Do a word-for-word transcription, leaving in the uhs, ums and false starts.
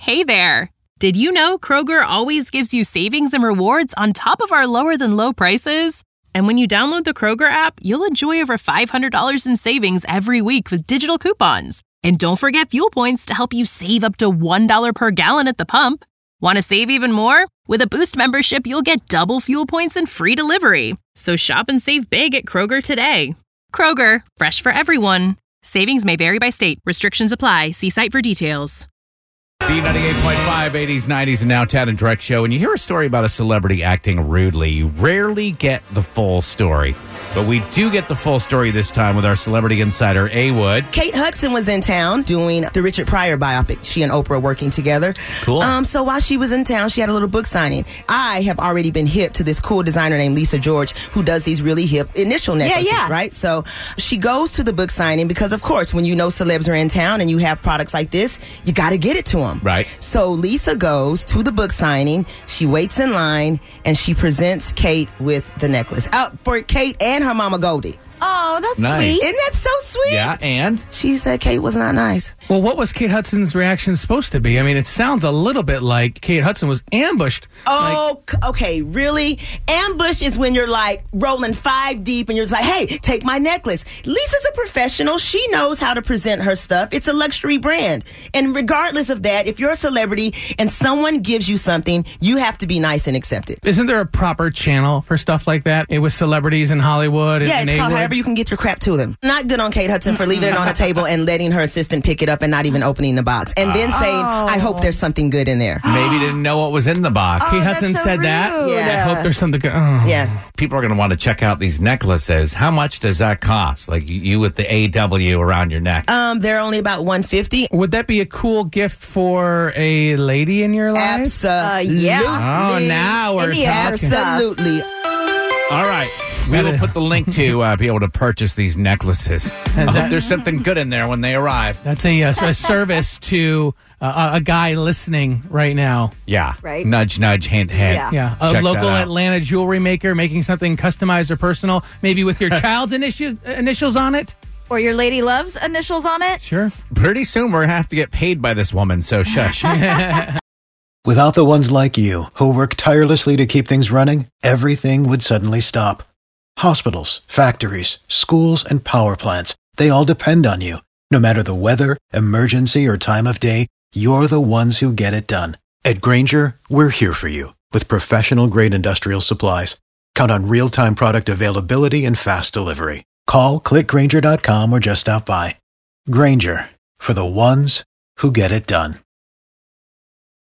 Hey there! Did you know Kroger always gives you savings and rewards on top of our lower-than-low prices? And when you download the Kroger app, you'll enjoy over five hundred dollars in savings every week with digital coupons. And don't forget fuel points to help you save up to one dollar per gallon at the pump. Want to save even more? With a Boost membership, you'll get double fuel points and free delivery. So shop and save big at Kroger today. Kroger, fresh for everyone. Savings may vary by state. Restrictions apply. See site for details. B ninety-eight point five, eighties, nineties, and now Tad and Drex Show. When you hear a story about a celebrity acting rudely, you rarely get the full story. But we do get the full story this time with our celebrity insider, A. Wood. Kate Hudson was in town doing the Richard Pryor biopic. She and Oprah working together. Cool. Um, so while she was in town, she had a little book signing. I have already been hip to this cool designer named Lisa George, who does these really hip initial necklaces, yeah, yeah. right? So she goes to the book signing because, of course, when you know celebs are in town and you have products like this, you got to get it to them. Right. So Lisa goes to the book signing. She waits in line, and she presents Kate with the necklace. Out for Kate and her mama Goldie. Oh, that's Nice. sweet. Isn't that so sweet? Yeah, and? She said Kate was not nice. Well, what was Kate Hudson's reaction supposed to be? I mean, it sounds a little bit like Kate Hudson was ambushed. Oh, c- okay, really? Ambush is when you're like rolling five deep and you're just like, hey, take my necklace. Lisa's a professional. She knows how to present her stuff. It's a luxury brand. And regardless of that, if you're a celebrity and someone gives you something, you have to be nice and accept it. Isn't there a proper channel for stuff like that? It was celebrities in Hollywood. Yeah, and it's called A-Wood. however you can get your crap to them. Not good on Kate Hudson for leaving it on the table and letting her assistant pick it up and not even opening the box. And then saying, I hope there's something good in there. Maybe didn't know what was in the box. Kate Oh, Hudson that's so said that. rude. Yeah. I hope there's something good. Oh. Yeah. People are going to want to check out these necklaces. How much does that cost? Like you with the A W around your neck. Um, they're only about one hundred fifty dollars. Would that be a cool gift for a lady in your life? Absolutely. yeah. Oh, now we're In the air talking. stuff. Absolutely. All right. We will put the link to uh, be able to purchase these necklaces. I hope there's something good in there when they arrive. That's a, a, a service to uh, a guy listening right now. Yeah. Right. Nudge, nudge, hint, hint. Yeah. Yeah, a Check local that out. Atlanta jewelry maker making something customized or personal, maybe with your child's initials, initials on it. Or your lady loves initials on it. Sure. Pretty soon we're going to have to get paid by this woman, so shush. Without the ones like you, who work tirelessly to keep things running, everything would suddenly stop. Hospitals, factories, schools, and power plants, they all depend on you. No matter the weather, emergency, or time of day, you're the ones who get it done. At Grainger, we're here for you with professional-grade industrial supplies. Count on real-time product availability and fast delivery. Call, click Grainger dot com, or just stop by. Grainger, for the ones who get it done.